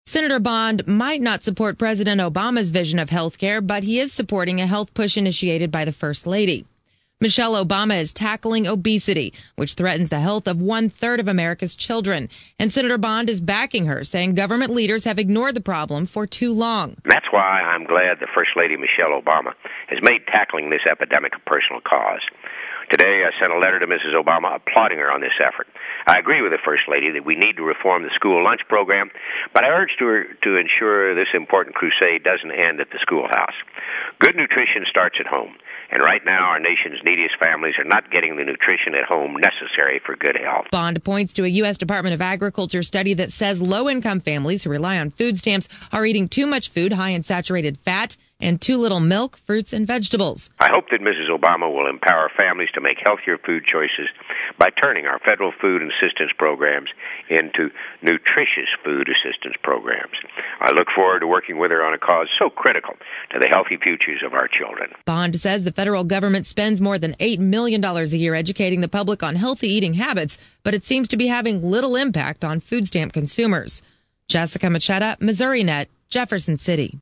Senator Bond might not support President Obama's vision of health care, but he is supporting a health push initiated by the First Lady. Michelle Obama is tackling obesity, which threatens the health of 1/3 of America's children. And Senator Bond is backing her, saying government leaders have ignored the problem for too long. That's why I'm glad the First Lady, Michelle Obama, has made tackling this epidemic a personal cause. Today, I sent a letter to Mrs. Obama applauding her on this effort. I agree with the First Lady that we need to reform the school lunch program, but I urged her to ensure this important crusade doesn't end at the schoolhouse. Good nutrition starts at home, and right now our nation's neediest families are not getting the nutrition at home necessary for good health. Bond points to a U.S. Department of Agriculture study that says low-income families who rely on food stamps are eating too much food high in saturated fat and too little milk, fruits, and vegetables. I hope that Mrs. Obama will empower families to make healthier food choices by turning our federal food assistance programs into nutritious food assistance programs. I look forward to working with her on a cause so critical to the healthy futures of our children. Bond says the federal government spends more than $8 million a year educating the public on healthy eating habits, but it seems to be having little impact on food stamp consumers. Jessica Machetta, MissouriNet, Jefferson City.